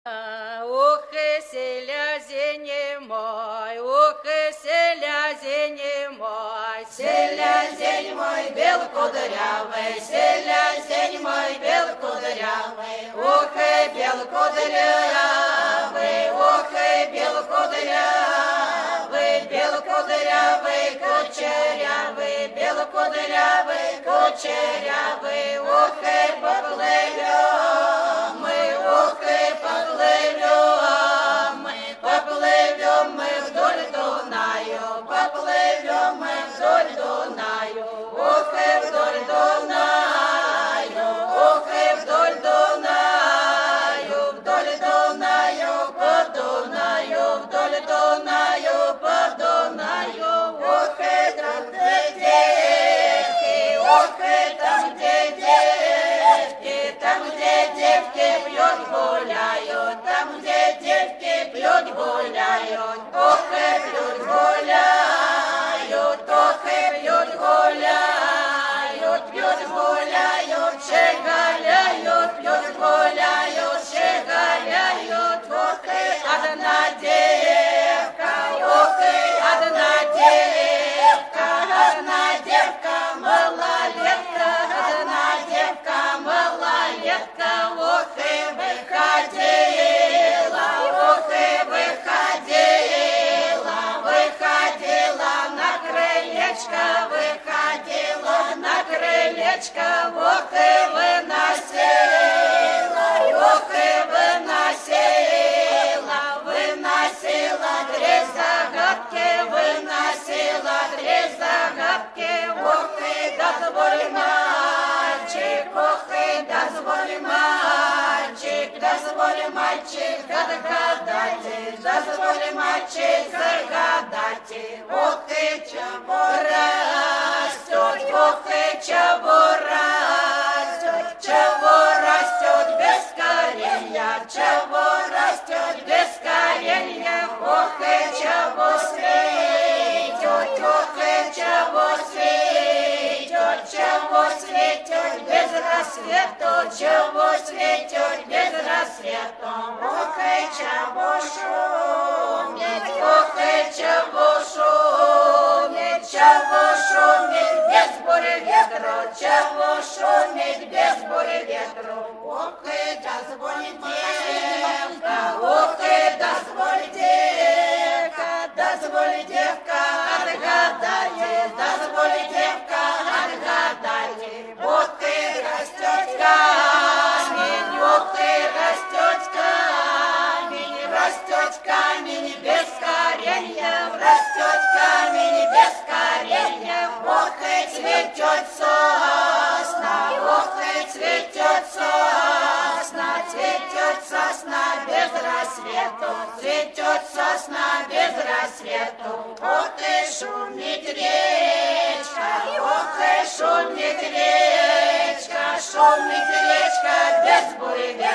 Ох, и селязень мой, ох, и селязень мой, селязень мой белокудрявый, селязень мой белокудрявый, ох, и белокудрявый, ох, и белокудрявый, белокудрявый, кучерявый, белокудрявый, кучерявый, ох, и поплывем мы, ох, и поплывем мы вдоль Дунаю, поплывем мы вдоль Дунаю, ох, и вдоль Дунаю, ох, и вдоль Дунаю, вдоль Дунаю, по Дунаю, вдоль Дунаю, по Дунаю, ох, и там, где девки, ох, и там, где девки, там, где девки пьют, гуляют, там, где девки пьют, гуляют, ох, и пьют, гуляют, ох, и пьют, гуляют, пьют, гуляют, шегаляют, пьют, гуляют, шегаляют, ох, и одна девка, ох, и одна девка, малолетка, одна девка, малолетка, ох, и выходила, ох, и выходила, выходила на крылечко, выходила на крылечко, ох, и выносила, ох, и выносила, выносила три загадки, выносила три загадки, ох, и дозволь мальчик, ох, и дозволь мальчик, отгадать, дозволь мальчик загадать, ох, и чего растет, ох, и чего растет без коренья, чего растет без коренья, ох, и чего светет, ох, и чего светет без рассвета, чего светет без рассвета, ох, и чего шумит, ох, и чего шумит без бури ветру, чего шумит без бури ветру, ох, и дозволь девка, ох, и дозволь девка, отгадает, дозволь девка, отгадает, ох, и растет камень, ох, и растет камень без коренья, растет камень без коренья, ох, и цветет сосна, ох, и цветет сосна без рассвету, цветет сосна без рассвету, ох, и шумит речка, ох, и шумит речка без бури ветра.